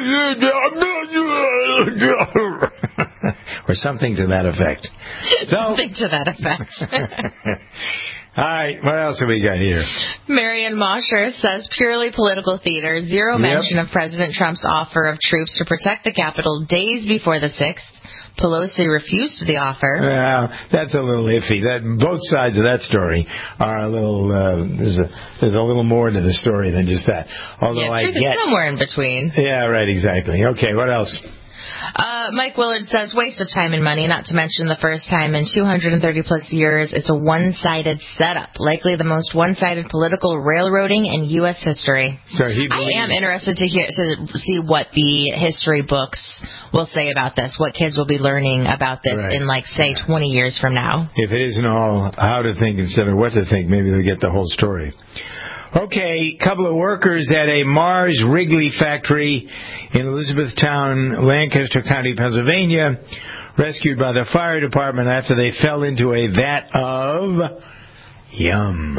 or something to that effect. So, something to that effect. All right, what else have we got here? Marion Mosher says, purely political theater, zero Yep. mention of President Trump's offer of troops to protect the Capitol days before the sixth. Pelosi refused the offer. Well, that's a little iffy. That both sides of that story are a little. Uh, there's a there's a little more to the story than just that. Although yeah, I truth get is somewhere in between. Yeah, right. Exactly. Okay, what else? Uh, Mike Willard says, waste of time and money, not to mention the first time in two hundred thirty plus years it's a one-sided setup, likely the most one-sided political railroading in U S history. So he I am interested to hear to see what the history books will say about this, what kids will be learning about this Right. in, like, say, twenty years from now. If it isn't all how to think instead of what to think, maybe they'll get the whole story. Okay, a couple of workers at a Mars Wrigley factory in Elizabethtown, Lancaster County, Pennsylvania, rescued by the fire department after they fell into a vat of yum.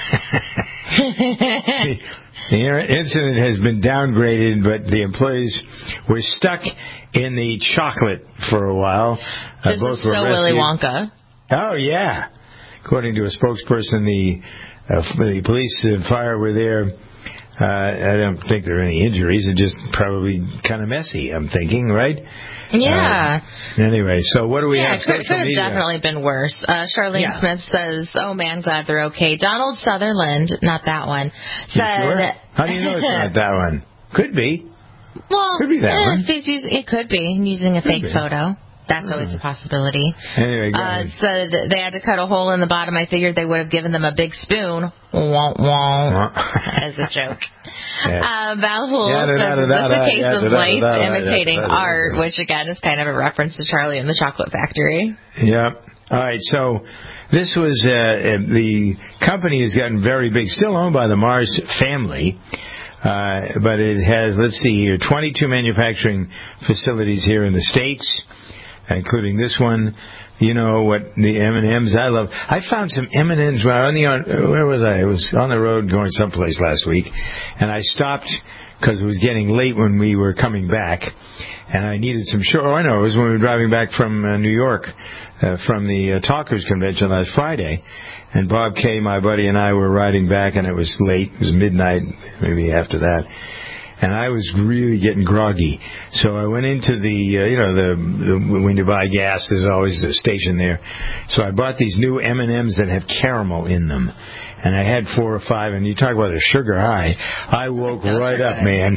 the, the incident has been downgraded, but the employees were stuck in the chocolate for a while. This uh, both is were so rescued. Willy Wonka. Oh, yeah. According to a spokesperson, the Uh, the police and fire were there. Uh, I don't think there are any injuries. It's just probably kind of messy, I'm thinking, right? Yeah. Uh, anyway, so what do we yeah, have? it could, Social could have media. definitely been worse. Uh, Charlene Yeah. Smith says, oh, man, glad they're okay. Donald Sutherland, not that one, You said... sure? How do you know it's not that one? Could be. Well, Could be that eh, one. if he's using, it could be, using a Could fake be. photo. That's always a possibility. Anyway, go Uh, ahead. said they had to cut a hole in the bottom. I figured they would have given them a big spoon. Won't, won't. As a joke. Yeah. Uh, Val Hool Yeah, da, says, da, is da, this da, a case yeah, of da, da, life da, da, imitating da, da, da, da. art, which again is kind of a reference to Charlie and the Chocolate Factory. Yep. All right, so this was, uh, the company has gotten very big, still owned by the Mars family. Uh, but it has, let's see here, twenty-two manufacturing facilities here in the States, including this one. You know what, the M and M's I love. I found some M and M's when I was on the, where was I? I was on the road going someplace last week, and I stopped because it was getting late when we were coming back, and I needed some sugar. Oh, I know, it was when we were driving back from uh, New York, uh, from the uh, Talkers Convention last Friday, and Bob Kay, my buddy, and I were riding back, and it was late. It was midnight, maybe after that. And I was really getting groggy. So I went into the, uh, you know, the, the when you buy gas, there's always a station there. So I bought these new M and M's that have caramel in them. And I had four or five, and you talk about a sugar high. I woke right up, good. man.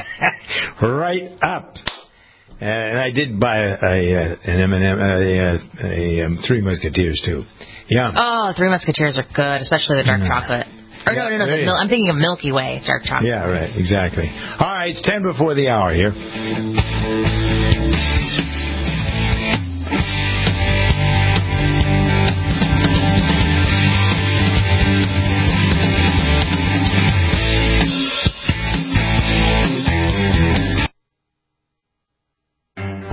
Right up. And I did buy a, a, an M and M, a, a, a um, Three Musketeers, too. Yeah. Oh, Three Musketeers are good, especially the dark Mm. chocolate. Or Yeah, no, no, no, the yeah. mil- I'm thinking of Milky Way dark chocolate. Yeah, right, exactly. All right, it's ten before the hour here.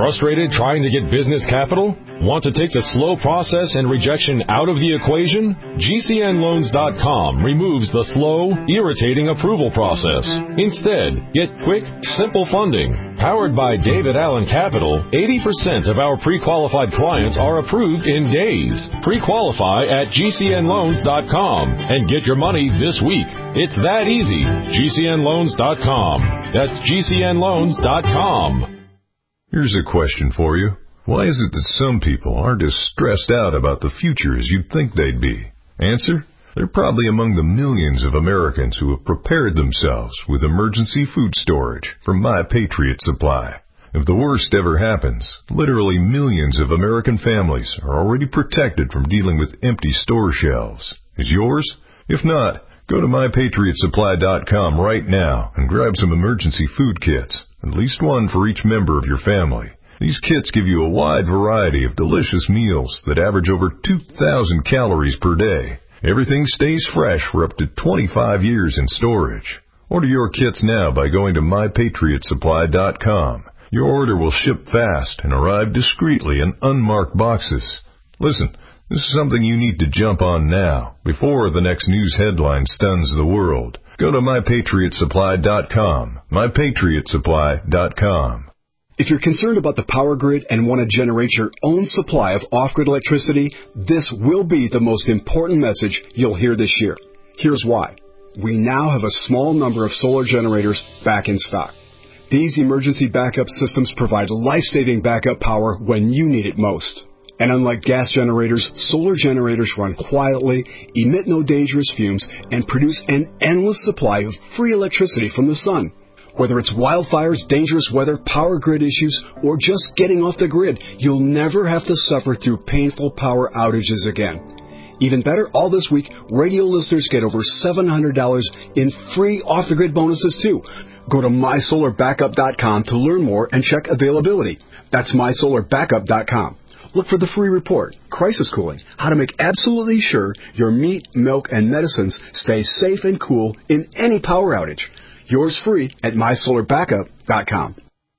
Frustrated trying to get business capital? Want to take the slow process and rejection out of the equation? G C N loans dot com removes the slow, irritating approval process. Instead, get quick, simple funding. Powered by David Allen Capital, eighty percent of our pre-qualified clients are approved in days. Pre-qualify at G C N loans dot com and get your money this week. It's that easy. G C N loans dot com. That's G C N loans dot com. Here's a question for you. Why is it that some people aren't as stressed out about the future as you'd think they'd be? Answer? They're probably among the millions of Americans who have prepared themselves with emergency food storage from My Patriot Supply. If the worst ever happens, literally millions of American families are already protected from dealing with empty store shelves. Is yours? If not, go to my patriot supply dot com right now and grab some emergency food kits, at least one for each member of your family. These kits give you a wide variety of delicious meals that average over two thousand calories per day. Everything stays fresh for up to twenty-five years in storage. Order your kits now by going to my patriot supply dot com. Your order will ship fast and arrive discreetly in unmarked boxes. Listen, this is something you need to jump on now, before the next news headline stuns the world. Go to my patriot supply dot com. my patriot supply dot com. If you're concerned about the power grid and want to generate your own supply of off-grid electricity, this will be the most important message you'll hear this year. Here's why. We now have a small number of solar generators back in stock. These emergency backup systems provide life-saving backup power when you need it most. And unlike gas generators, solar generators run quietly, emit no dangerous fumes, and produce an endless supply of free electricity from the sun. Whether it's wildfires, dangerous weather, power grid issues, or just getting off the grid, you'll never have to suffer through painful power outages again. Even better, all this week, radio listeners get over seven hundred dollars in free off-the-grid bonuses, too. Go to my solar backup dot com to learn more and check availability. That's my solar backup dot com. Look for the free report, Crisis Cooling, how to make absolutely sure your meat, milk, and medicines stay safe and cool in any power outage. Yours free at my solar backup dot com.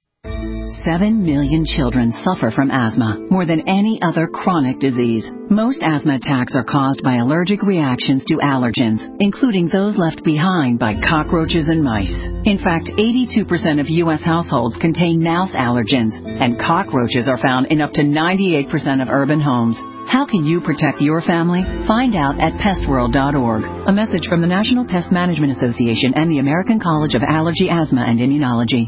Seven million children suffer from asthma, more than any other chronic disease. Most asthma attacks are caused by allergic reactions to allergens, including those left behind by cockroaches and mice. In fact, eighty-two percent of U S households contain mouse allergens, and cockroaches are found in up to ninety-eight percent of urban homes. How can you protect your family? Find out at pest world dot org. A message from the National Pest Management Association and the American College of Allergy, Asthma, and Immunology.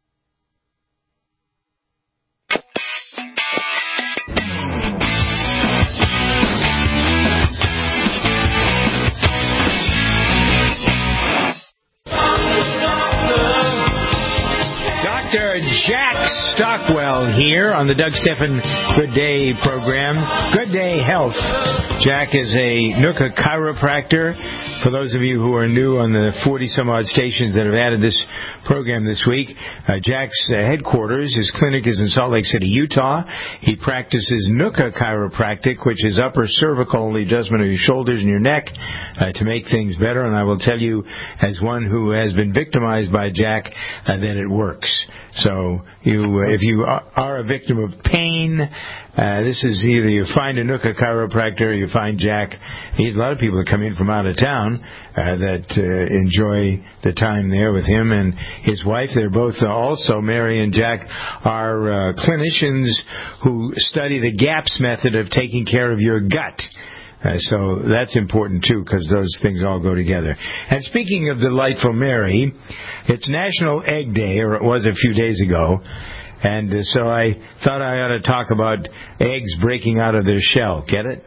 Doctor Jack Stockwell here on the Doug Stephan Good Day program. Good Day Health. Jack is a Nooka chiropractor. For those of you who are new on the forty-some-odd stations that have added this program this week, uh, Jack's uh, headquarters, his clinic is in Salt Lake City, Utah. He practices Nooka chiropractic, which is upper cervical adjustment of your shoulders and your neck uh, to make things better. And I will tell you, as one who has been victimized by Jack, uh, that it works. So you, uh, if you are a victim of pain, uh, this is either you find a Nooka chiropractor or you find Jack. He's a lot of people that come in from out of town uh, that uh, enjoy the time there with him and his wife. They're both uh, also, Mary and Jack, are uh, clinicians who study the GAPS method of taking care of your gut. Uh, so that's important, too, because those things all go together. And speaking of delightful Mary, it's National Egg Day, or it was a few days ago, and uh, so I thought I ought to talk about eggs breaking out of their shell. Get it?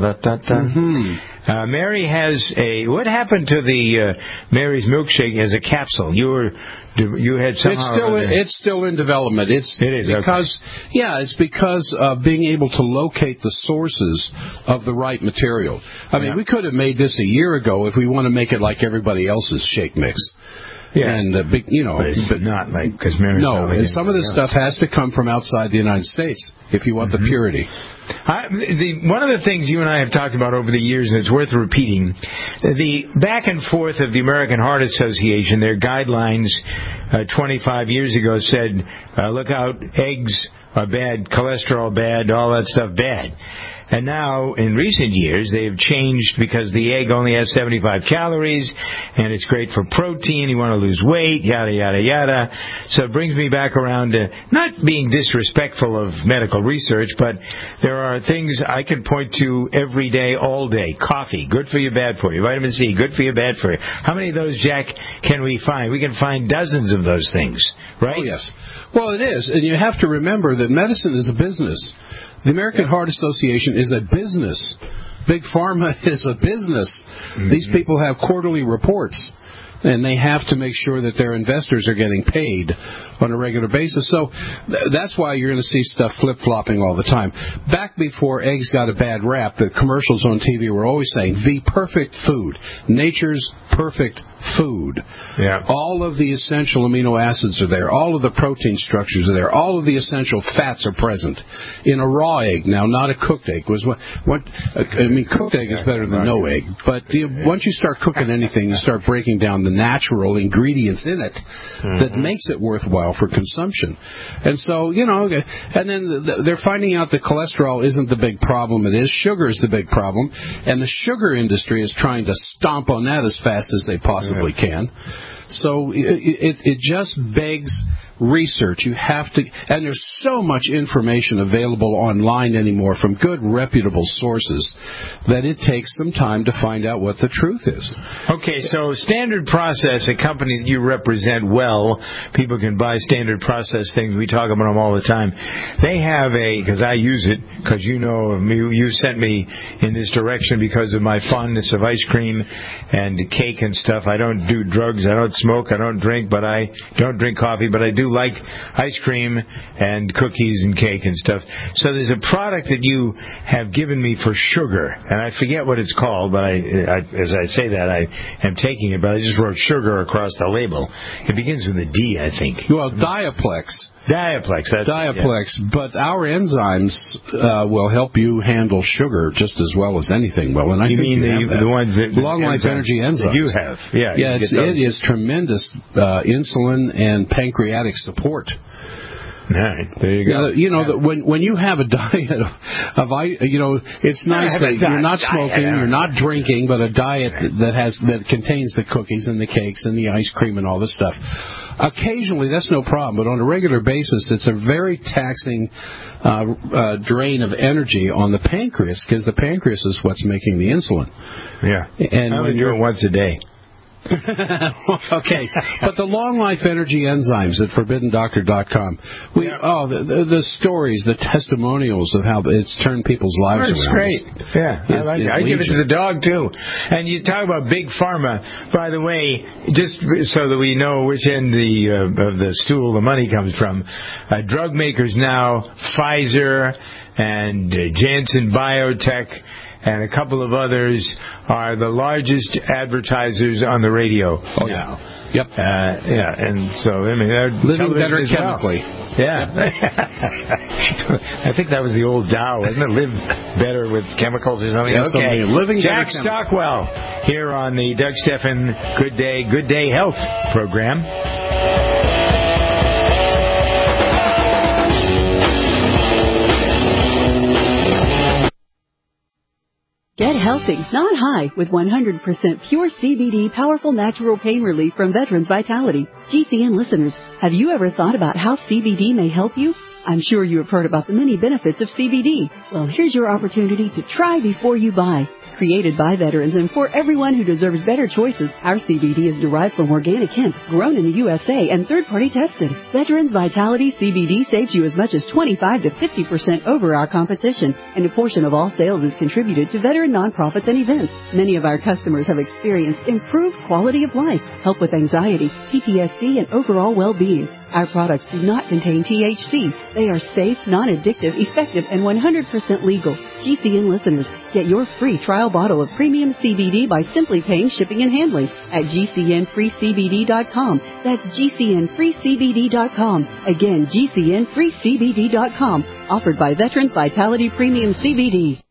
Mm-hmm. Uh, Mary has a... What happened to the uh, Mary's milkshake as a capsule? You were... You had somehow... It's still, in, it's still in development. It's it is, because, okay. Yeah, it's because of being able to locate the sources of the right material. I mean, yeah. we could have made this a year ago if we want to make it like everybody else's shake mix. Yeah, and uh, big, you know, but it's but not like because Mary. No, and some of this stuff has to come from outside the United States if you want mm-hmm. the purity. I, the, one of the things you and I have talked about over the years, and it's worth repeating, the back and forth of the American Heart Association, their guidelines uh, twenty-five years ago said, uh, look out, eggs are bad, cholesterol bad, all that stuff bad. And now, in recent years, they've changed because the egg only has seventy-five calories, and it's great for protein. You want to lose weight, yada, yada, yada. So it brings me back around to not being disrespectful of medical research, but there are things I can point to every day, all day. Coffee, good for you, bad for you. Vitamin C, good for you, bad for you. How many of those, Jack, can we find? We can find dozens of those things, right? Oh, yes. Well, it is. And you have to remember that medicine is a business. The American yep. Heart Association is a business. Big Pharma is a business. Mm-hmm. These people have quarterly reports, and they have to make sure that their investors are getting paid on a regular basis. So th- that's why you're going to see stuff flip-flopping all the time. Back before eggs got a bad rap, the commercials on T V were always saying, the perfect food, nature's perfect food. Yeah. All of the essential amino acids are there. All of the protein structures are there. All of the essential fats are present in a raw egg. Now, not a cooked egg. Was what? What? I mean, cooked egg is better than no egg. But you know, once you start cooking anything, you start breaking down the natural ingredients in it mm-hmm. that makes it worthwhile for consumption. And so, you know, and then they're finding out that cholesterol isn't the big problem. It is sugar is the big problem, and the sugar industry is trying to stomp on that as fast as they possibly can. So it, it, it just begs research. You have to, and there's so much information available online anymore from good, reputable sources that it takes some time to find out what the truth is. Okay, so Standard Process, a company that you represent well, people can buy Standard Process things. We talk about them all the time. They have a, because I use it, because you know, you, you sent me in this direction because of my fondness of ice cream and cake and stuff. I don't do drugs, I don't smoke, I don't drink, but I don't drink coffee, but I do like ice cream and cookies and cake and stuff. So there's a product that you have given me for sugar, and I forget what it's called, but I, I as I say that, I am taking it, but I just wrote sugar across the label. It begins with a D, I think. Well, Diaplex. Diaplex. That's, Diaplex. Yeah. But our enzymes uh, will help you handle sugar just as well as anything. Well, and I you think mean you the, have the ones that long life energy enzymes you have? Yeah. Yeah, it's, it is tremendous uh, insulin and pancreatic support. All right, there you go. You know, that when when you have a diet of, of you know, it's nice that you're not smoking, you're not drinking, but a diet that has that contains the cookies and the cakes and the ice cream and all this stuff. Occasionally, that's no problem, but on a regular basis, it's a very taxing uh, uh, drain of energy on the pancreas because the pancreas is what's making the insulin. Yeah, and I when do it once a day. Okay, but the long life energy enzymes at forbidden doctor dot com. We yeah. oh the, the the stories, the testimonials of how it's turned people's lives That's around. That's great. Yeah, is, I like it. I give it to the dog too. And you talk about Big Pharma. By the way, just so that we know which end the uh, of the stool the money comes from, uh, drug makers now, Pfizer and uh, Janssen Biotech and a couple of others are the largest advertisers on the radio. Oh, now. yeah. Yep. Uh, yeah, and so, I mean, they're living better chemically. Well. Yeah. I think that was the old Dow, wasn't it? Live better with chemicals or something. Yeah, okay. Something. Living Jack better Stockwell here on the Doug Stephan Good Day, Good Day Health program. Get healthy, not high, with one hundred percent pure C B D powerful natural pain relief from Veterans Vitality. G C N listeners, have you ever thought about how C B D may help you? I'm sure you have heard about the many benefits of C B D. Well, here's your opportunity to try before you buy. Created by veterans and for everyone who deserves better choices, our C B D is derived from organic hemp, grown in the U S A and third-party tested. Veterans Vitality C B D saves you as much as twenty-five to fifty percent over our competition, and a portion of all sales is contributed to veteran nonprofits and events. Many of our customers have experienced improved quality of life, help with anxiety, P T S D, and overall well-being. Our products do not contain T H C. They are safe, non-addictive, effective, and one hundred percent legal. G C N listeners, get your free trial bottle of premium C B D by simply paying shipping and handling at G C N free C B D dot com. That's G C N free C B D dot com. Again, G C N free C B D dot com. Offered by Veterans Vitality Premium C B D.